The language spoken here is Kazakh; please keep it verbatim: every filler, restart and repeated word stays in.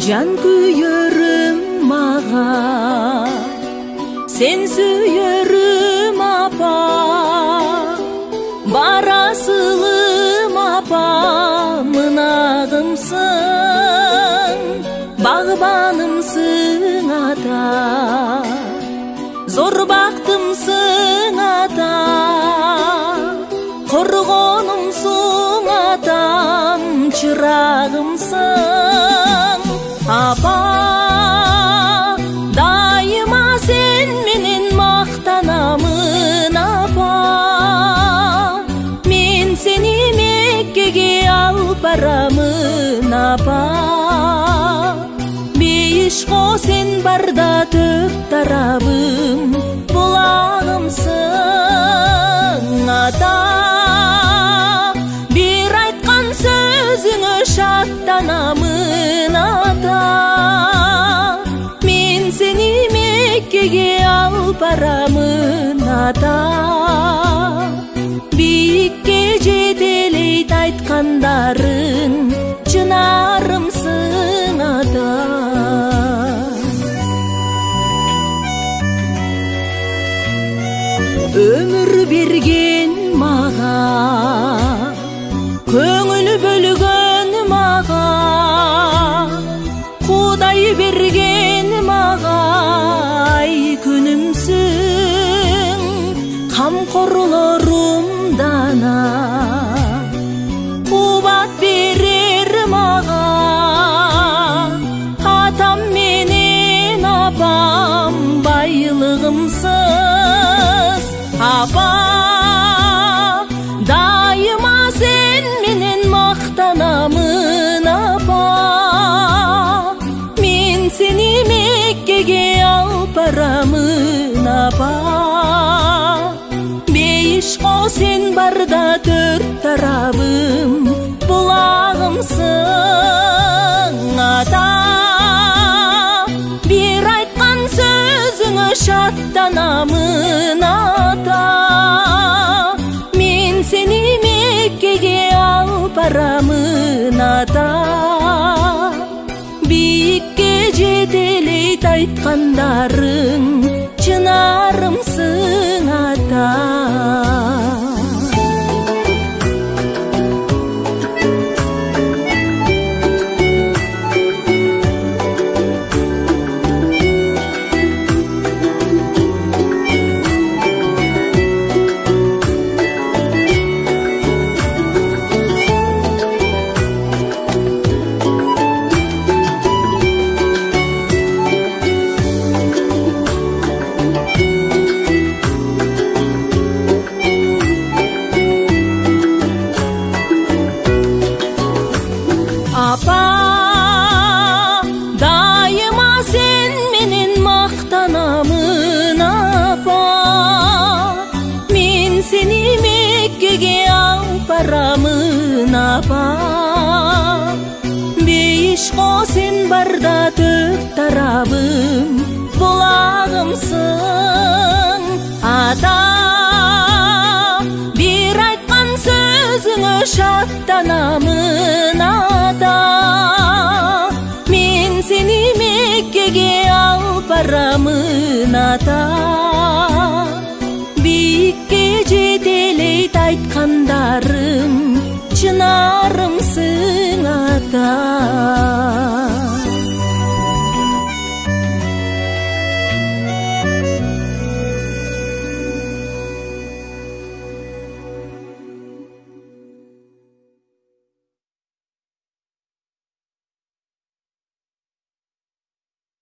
Жан күйөрүм мага, сен сүйөрүм апа, барасылым апа, мынагымсың, багбанымсың ата, зор бактымсың ата, коргонумсуң атам, чырагымсың апа. Дайыма сен менен мактанамын апа, мен сени Меккеге алып барамын апа. Бейишко сен барда төрт тарабым булагымсың ата. Бир айткан сөзүңө шаттанамын ата, мен сени Меккеге алып барамын ата. Бийикке жетелейт айткандарың, чынарымсың ата. Өмүр берген мага, көңүл бөлгөн мага, Кудай берген мага ай күнүмсүң, камкорлорум дана, кубат берер мага, атам менен апам байлыгымсыз апа. Дайыма сен менен мактанамын апа, мен сени Меккеге алып барамын апа. Бейишко сен барда төрт тарабым булагымсың ата. Бир айткан сөзүңө шаттанамын ата, мен сени Меккеге алып барамын ата. Бийикке жетелейт айткандарың, чынарымсың ата. Апа, дайыма сен менен мактанамын апа, мен сени Меккеге алып барамын апа. Бейишко сен барда төрт тарабым булагымсың ата. Бир айткан сөзүңө шаттанамын ата, мен сени Меккеге алып барамын ата. Бийикке жетелейт айткандарың, чынарымсың ата.